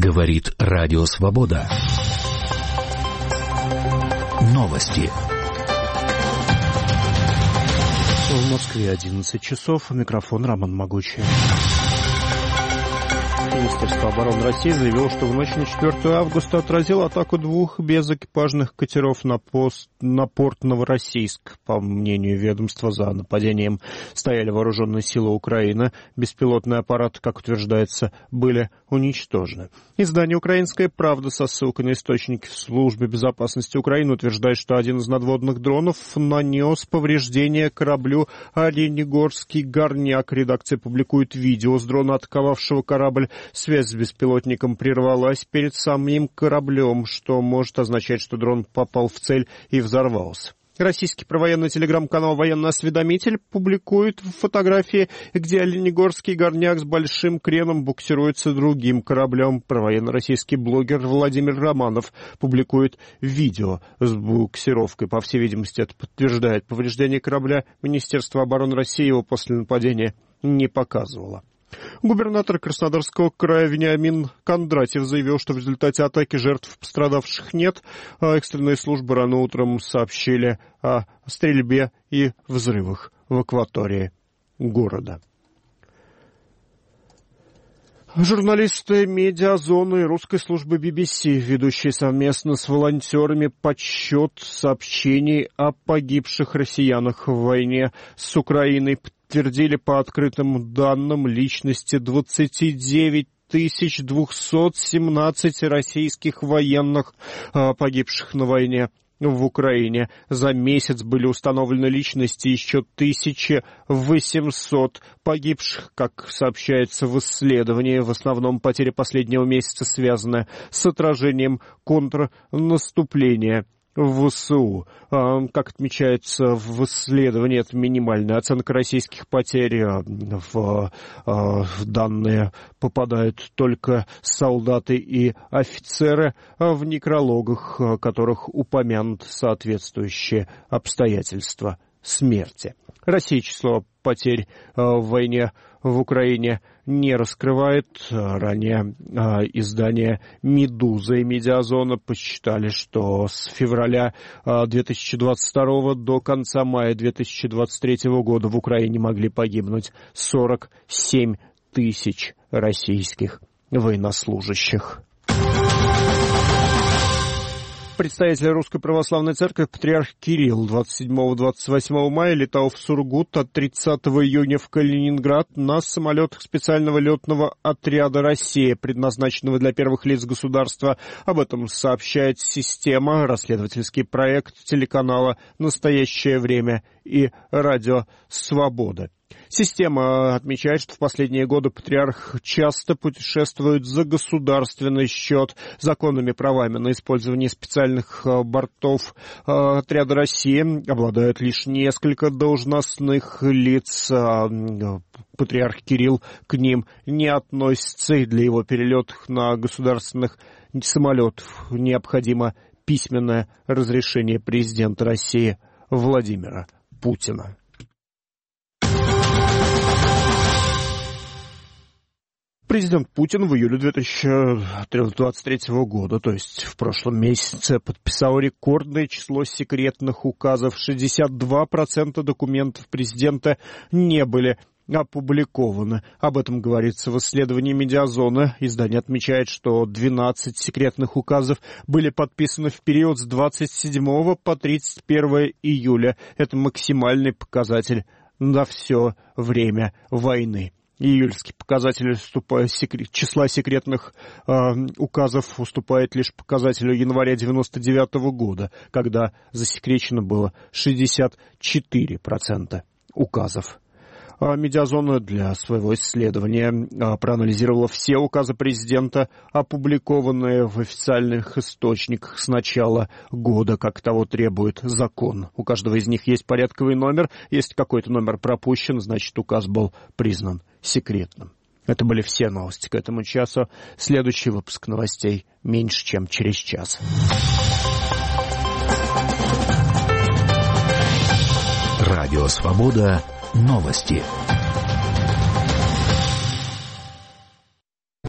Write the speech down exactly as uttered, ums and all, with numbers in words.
Говорит Радио Свобода. Новости. В Москве одиннадцать часов. Микрофон Роман Могучий. Министерство обороны России заявило, что в ночь на четвёртое августа отразило атаку двух безэкипажных катеров на, пост, на порт Новороссийск. По мнению ведомства, за нападением стояли вооруженные силы Украины. Беспилотные аппараты, как утверждается, были уничтожены. Издание «Украинская правда» со ссылкой на источники в службе безопасности Украины утверждает, что один из надводных дронов нанес повреждение кораблю «Оленегорский горняк». Редакция публикует видео с дрона, атаковавшего корабль. Связь с беспилотником прервалась перед самим кораблем, что может означать, что дрон попал в цель и взорвался. Российский провоенный телеграм-канал «Военный осведомитель» публикует фотографии, где Оленегорский горняк с большим креном буксируется другим кораблем. Провоенный российский блогер Владимир Романов публикует видео с буксировкой. По всей видимости, это подтверждает повреждение корабля. Министерство обороны России его после нападения не показывало. Губернатор Краснодарского края Вениамин Кондратьев заявил, что в результате атаки жертв пострадавших нет. Экстренные службы рано утром сообщили о стрельбе и взрывах в акватории города. Журналисты «Медиазоны» и русской службы би би си, ведущие совместно с волонтерами подсчет сообщений о погибших россиянах в войне с Украиной, подтвердили по открытым данным личности двадцать девять тысяч двести семнадцать российских военных, погибших на войне в Украине. За месяц были установлены личности еще тысяча восемьсот погибших, как сообщается в исследовании. В основном потери последнего месяца связаны с отражением контрнаступления в ВСУ. Как отмечается в исследовании, это минимальная оценка российских потерь. В данные попадают только солдаты и офицеры, в некрологах которых упомянуты соответствующие обстоятельства смерти. Россия число потерь в войне в Украине не раскрывает. Ранее э, издание «Медуза» и «Медиазона» посчитали, что с февраля э, две тысячи двадцать второго до конца мая две тысячи двадцать третьего года в Украине могли погибнуть сорок семь тысяч российских военнослужащих. Представитель Русской Православной Церкви патриарх Кирилл двадцать седьмого — двадцать восьмого мая летал в Сургут, от тридцатого июня в Калининград на самолетах специального летного отряда «Россия», предназначенного для первых лиц государства. Об этом сообщает «Система», расследовательский проект телеканала «Настоящее время» и радио «Свобода». Система отмечает, что в последние годы патриарх часто путешествует за государственный счет. Законными правами на использование специальных бортов отряда «Россия» обладают лишь несколько должностных лиц. Патриарх Кирилл к ним не относится, и для его перелетов на государственных самолетах необходимо письменное разрешение президента России Владимира Путина. Президент Путин в июле две тысячи двадцать третьего года, то есть в прошлом месяце, подписал рекордное число секретных указов. шестьдесят два процента документов президента не были опубликованы. Об этом говорится в исследовании «Медиазоны». Издание отмечает, что двенадцать секретных указов были подписаны в период с двадцать седьмого по тридцать первое июля. Это максимальный показатель за все время войны. Июльский показатель секрет, числа секретных э, указов уступает лишь показателю января девяносто девятого года, когда засекречено было шестьдесят четыре процента указов. Медиазона для своего исследования проанализировала все указы президента, опубликованные в официальных источниках с начала года, как того требует закон. У каждого из них есть порядковый номер. Если какой-то номер пропущен, значит, указ был признан секретным. Это были все новости к этому часу. Следующий выпуск новостей меньше, чем через час. Радио «Свобода». Новости.